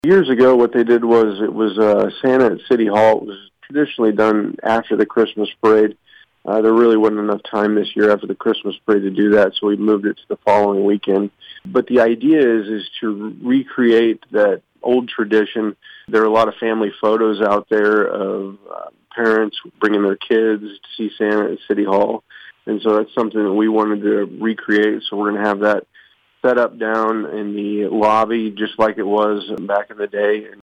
Years ago, what they did was it was Santa at City Hall. It was traditionally done after the Christmas parade. There really wasn't enough time this year after the Christmas parade to do that, so we moved it to the following weekend. But the idea is to recreate that old tradition. There are a lot of family photos out there of parents bringing their kids to see Santa at City Hall, and so that's something that we wanted to recreate. So we're going to have that set up down in the lobby just like it was back in the day.